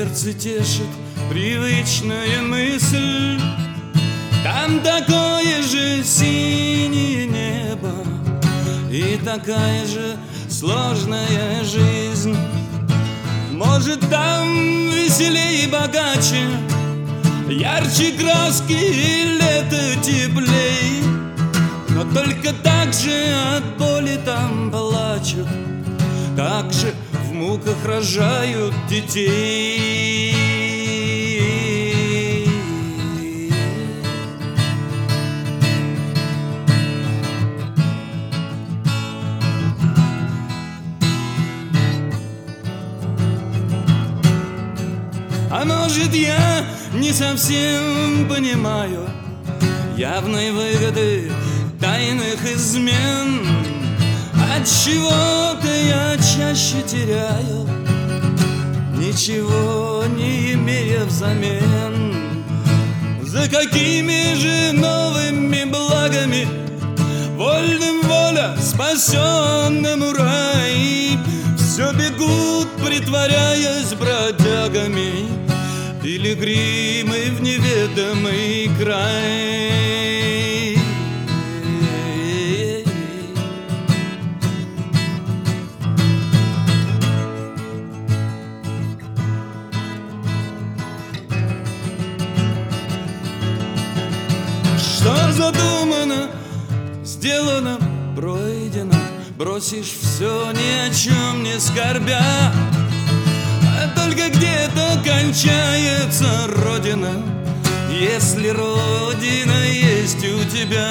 сердце тешит привычная мысль. Там такое же синее небо и такая же сложная жизнь. Может, там веселее и богаче, ярче краски и лето теплей. Но только так же от боли там плачут, так же в муках рожают детей. А может, я не совсем понимаю явной выгоды тайных измен. Отчего-то я чаще теряю, ничего не имея взамен. За какими же новыми благами вольным воля, спасенному рай? Все бегут, притворяясь бродягами, пилигримы в неведомый край. Что задумано, сделано, пройдено. Бросишь все, ни о чем не скорбя, а только где-то кончается родина, если родина есть у тебя.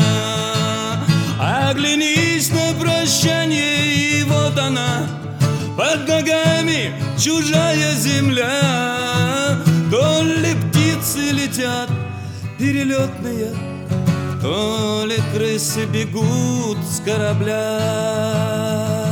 Оглянись на прощание, и вот она, под ногами чужая земля. То ли птицы летят перелетные, то ли крысы бегут с корабля.